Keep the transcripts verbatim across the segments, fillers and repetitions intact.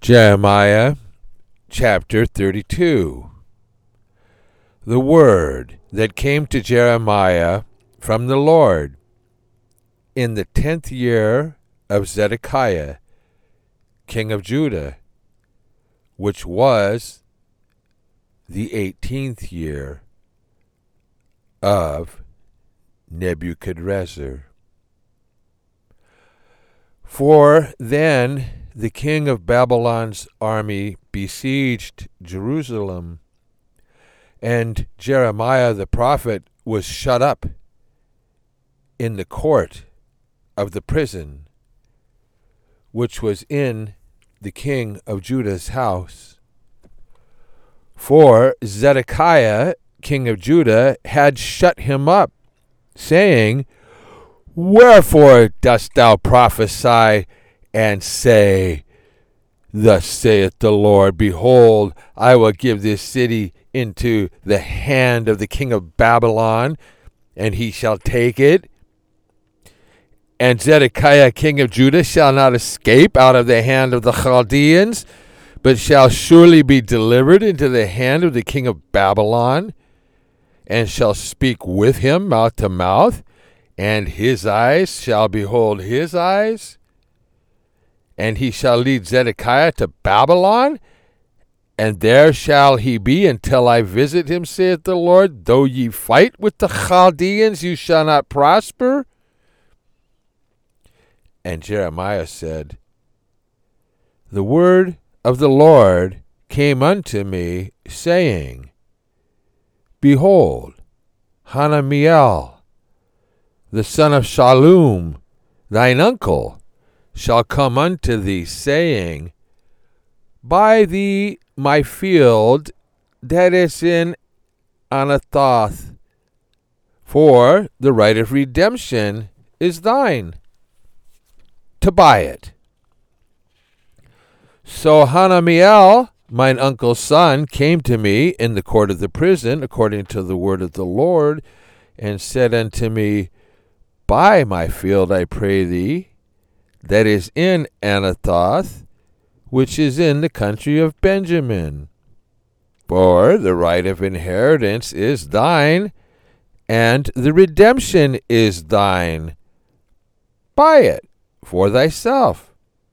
Jeremiah chapter thirty-two. The word that came to Jeremiah from the Lord in the tenth year of Zedekiah, king of Judah, which was the eighteenth year of Nebuchadrezzar. For then the king of Babylon's army besieged Jerusalem, and Jeremiah the prophet was shut up in the court of the prison, which was in the king of Judah's house. For Zedekiah, king of Judah, had shut him up, saying, Wherefore dost thou prophesy and say, Thus saith the Lord, Behold, I will give this city into the hand of the king of Babylon, and he shall take it. And Zedekiah king of Judah shall not escape out of the hand of the Chaldeans, but shall surely be delivered into the hand of the king of Babylon, and shall speak with him mouth to mouth, and his eyes shall behold his eyes. And he shall lead Zedekiah to Babylon, and there shall he be until I visit him, saith the Lord. Though ye fight with the Chaldeans, you shall not prosper. And Jeremiah said, The word of the Lord came unto me, saying, Behold, Hanamiel, the son of Shallum, thine uncle, shall come unto thee, saying, Buy thee my field that is in Anathoth, for the right of redemption is thine, to buy it. So Hanamiel, mine uncle's son, came to me in the court of the prison, according to the word of the Lord, and said unto me, Buy my field, I pray thee, that is in Anathoth, which is in the country of Benjamin. For the right of inheritance is thine, and the redemption is thine. Buy it for thyself.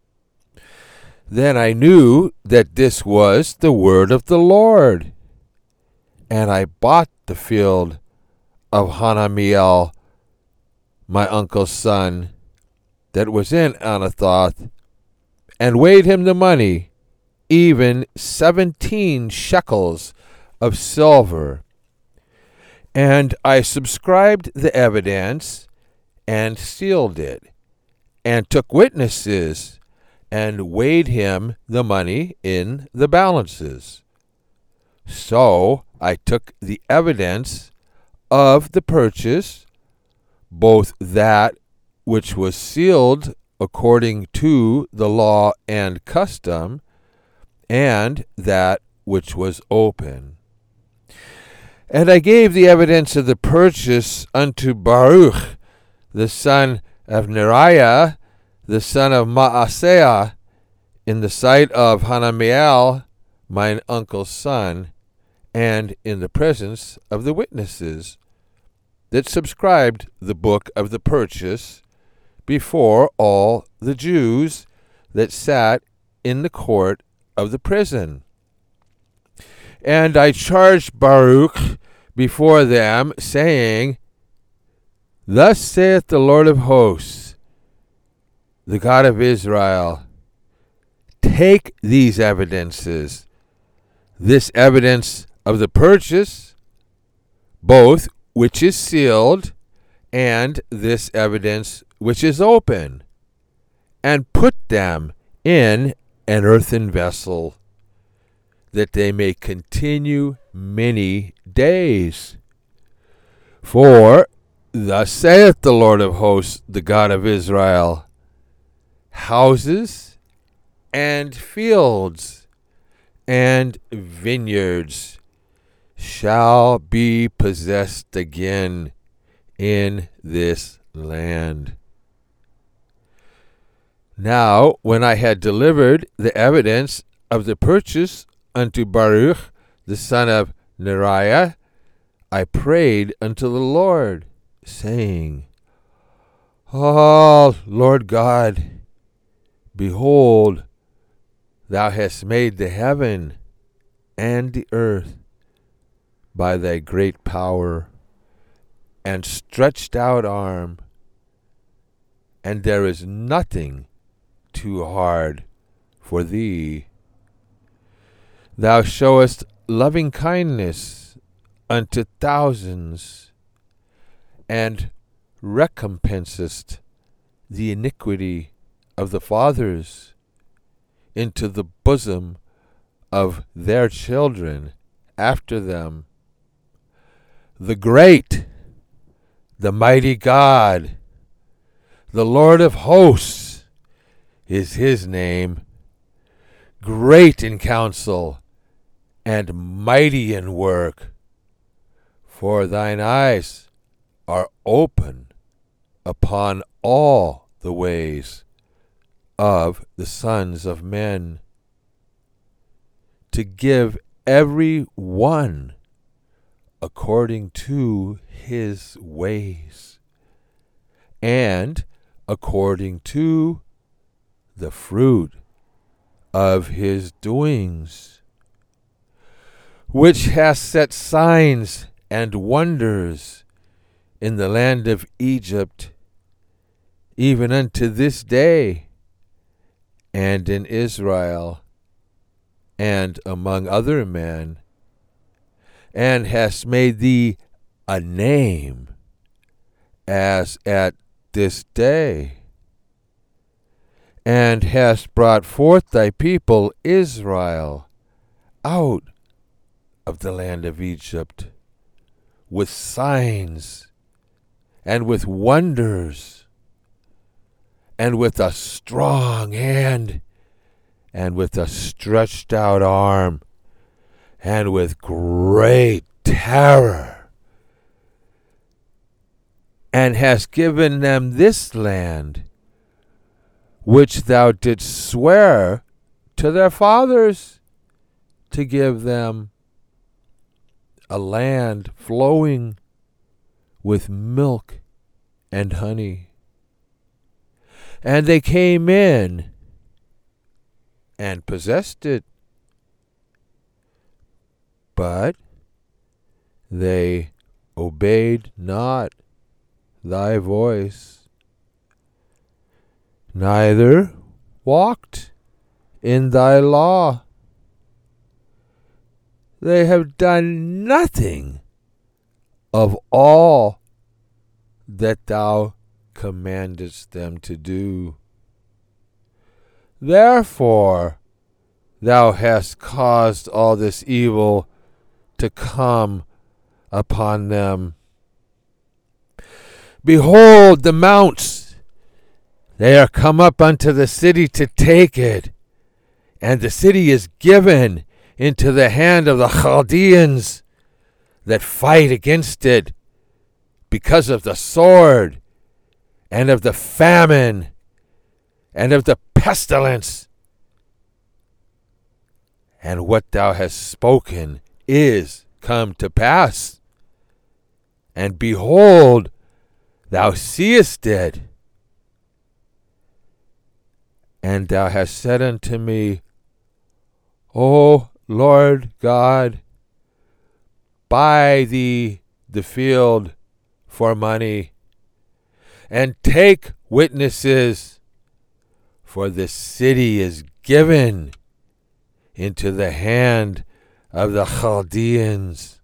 Then I knew that this was the word of the Lord, and I bought the field of Hanamiel, my uncle's son, that was in Anathoth, and weighed him the money, even seventeen shekels of silver. And I subscribed the evidence, and sealed it, and took witnesses, and weighed him the money in the balances. So I took the evidence of the purchase, both that which was sealed according to the law and custom, and that which was open. And I gave the evidence of the purchase unto Baruch, the son of Neriah, the son of Maaseiah, in the sight of Hanamiel, mine uncle's son, and in the presence of the witnesses that subscribed the book of the purchase before all the Jews that sat in the court of the prison. And I charged Baruch before them, saying, Thus saith the Lord of hosts, the God of Israel, Take these evidences, this evidence of the purchase, both which is sealed, and this evidence which is open, and put them in an earthen vessel, that they may continue many days. For thus saith the Lord of hosts, the God of Israel, Houses and fields and vineyards shall be possessed again in this land. Now, when I had delivered the evidence of the purchase unto Baruch the son of Neriah, I prayed unto the Lord, saying, O Lord God, behold, thou hast made the heaven and the earth by thy great power and stretched out arm, and there is nothing too hard for thee. Thou showest loving kindness unto thousands, and recompensest the iniquity of the fathers into the bosom of their children after them. The great, the mighty God, the Lord of hosts is his name, great in counsel and mighty in work. For thine eyes are open upon all the ways of the sons of men, to give every one according to his ways, and according to the fruit of his doings, which hath set signs and wonders in the land of Egypt, even unto this day, and in Israel, and among other men, and hast made thee a name as at this day, and hast brought forth thy people Israel out of the land of Egypt with signs and with wonders and with a strong hand and with a stretched out arm and with great terror, and hast given them this land which thou didst swear to their fathers to give them, a land flowing with milk and honey. And they came in and possessed it, but they obeyed not thy voice, neither walked in thy law. They have done nothing of all that thou commandest them to do. Therefore thou hast caused all this evil to come upon them. Behold the mounts, they are come up unto the city to take it, and the city is given into the hand of the Chaldeans that fight against it, because of the sword, and of the famine, and of the pestilence. And what thou hast spoken is come to pass. And behold, thou seest it. And thou hast said unto me, O Lord God, buy thee the field for money, and take witnesses, for the city is given into the hand of the Chaldeans.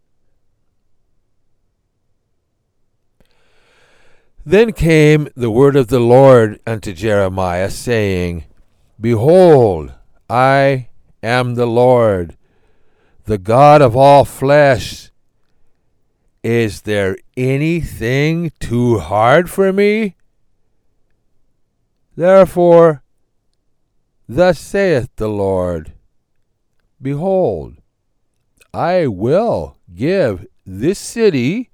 Then came the word of the Lord unto Jeremiah, saying, Behold, I am the Lord, the God of all flesh. Is there anything too hard for me? Therefore, thus saith the Lord, Behold, I will give this city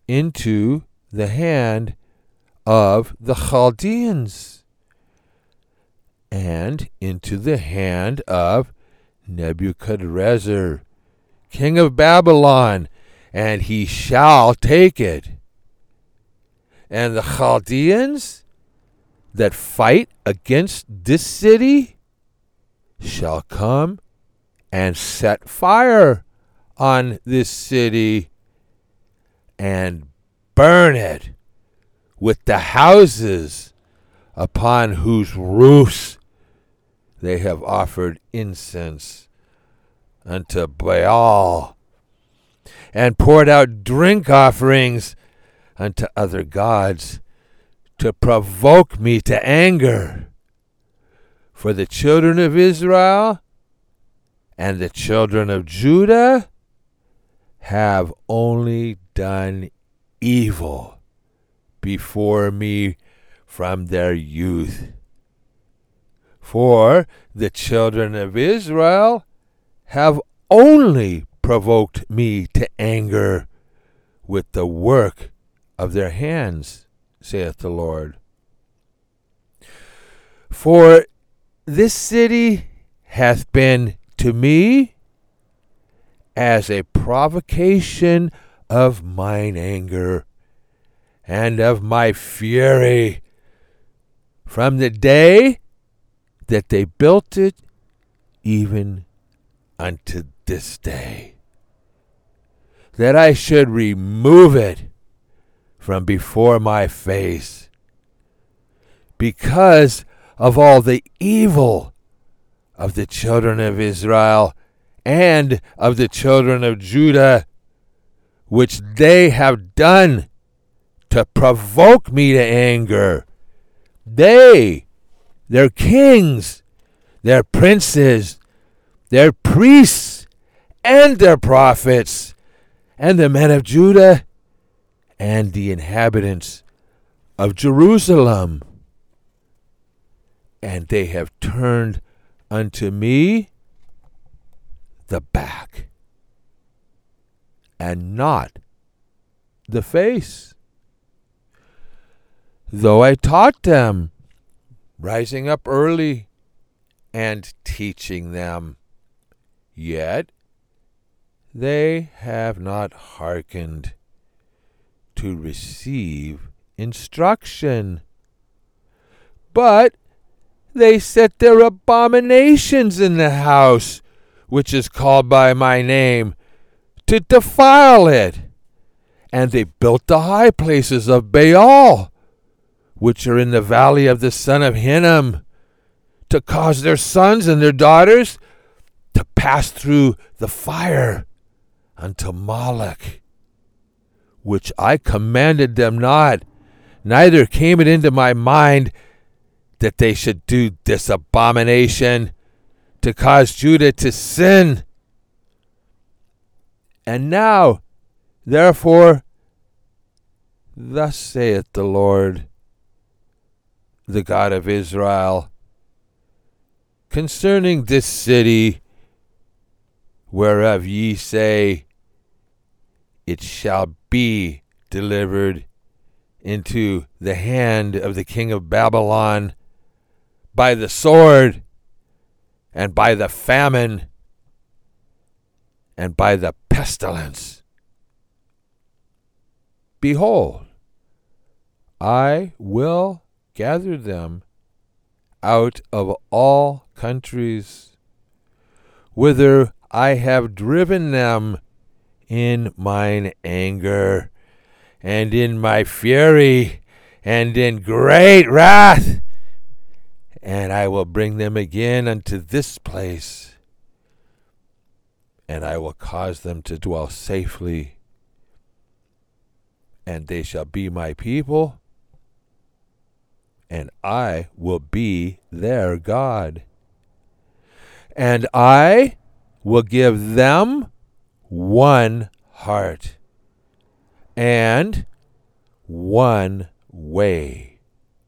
into the hand of the Chaldeans, and into the hand of Nebuchadrezzar, king of Babylon, and he shall take it. And the Chaldeans that fight against this city shall come and set fire on this city and burn it with the houses upon whose roofs they have offered incense unto Baal, and poured out drink offerings unto other gods, to provoke me to anger. For the children of Israel and the children of Judah have only done evil before me from their youth. For the children of Israel have only provoked me to anger with the work of their hands, saith the Lord. For this city hath been to me as a provocation of mine anger and of my fury from the day that they built it even unto this day, that I should remove it from before my face, because of all the evil of the children of Israel and of the children of Judah, which they have done to provoke me to anger. They, their kings, their princes, their priests, and their prophets, and the men of Judah, and the inhabitants of Jerusalem. And they have turned unto me the back, and not the face. Though I taught them, rising up early and teaching them, yet they have not hearkened to receive instruction, but they set their abominations in the house which is called by my name, to defile it. And they built the high places of Baal, which are in the valley of the son of Hinnom, to cause their sons and their daughters to pass through the fire unto Moloch, which I commanded them not, neither came it into my mind that they should do this abomination, to cause Judah to sin. And now, therefore, thus saith the Lord, the God of Israel, concerning this city, whereof ye say, it shall be delivered into the hand of the king of Babylon by the sword, and by the famine, and by the pestilence. Behold, I will gather them out of all countries, whither I have driven them in mine anger, and in my fury, and in great wrath, and I will bring them again unto this place, and I will cause them to dwell safely, and they shall be my people, and I will be their God. And I will give them one heart and one way,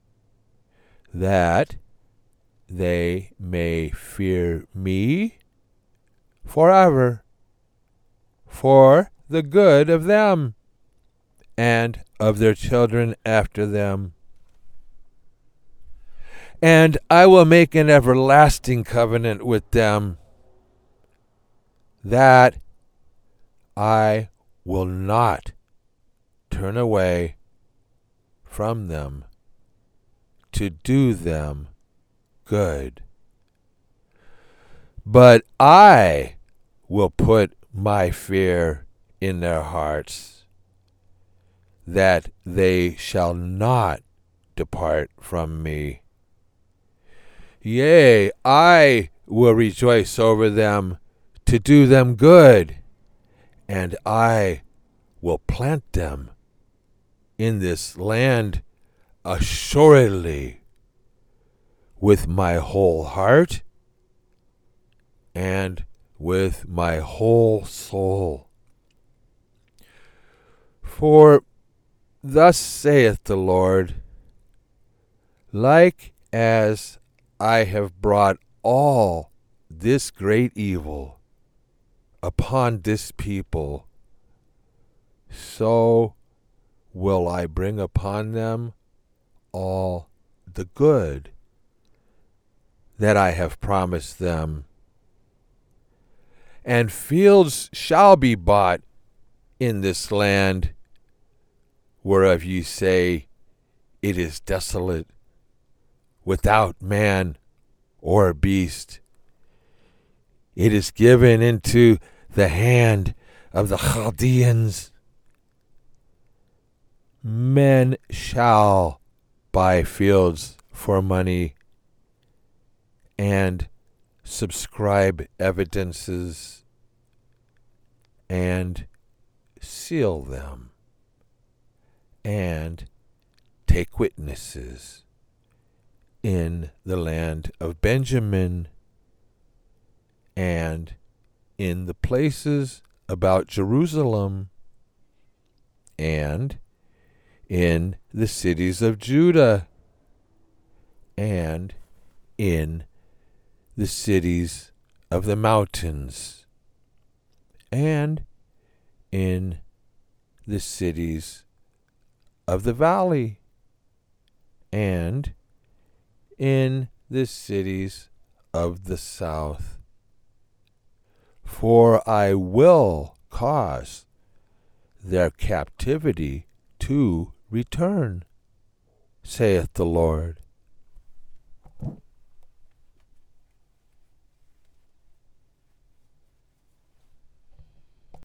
that they may fear me forever, for the good of them and of their children after them. And I will make an everlasting covenant with them, that I will not turn away from them to do them good. But I will put my fear in their hearts, that they shall not depart from me. Yea, I will rejoice over them to do them good, and I will plant them in this land assuredly with my whole heart and with my whole soul. For thus saith the Lord, like as I have brought all this great evil upon this people, so will I bring upon them all the good that I have promised them. And fields shall be bought in this land, whereof ye say, it is desolate, without man or beast. It is given into the hand of the Chaldeans. Men shall buy fields for money and subscribe evidences and seal them and take witnesses in the land of Benjamin and in the places about Jerusalem and in the cities of Judah and in the cities of the mountains and in the cities of the valley and in the cities of the south. For I will cause their captivity to return, saith the Lord.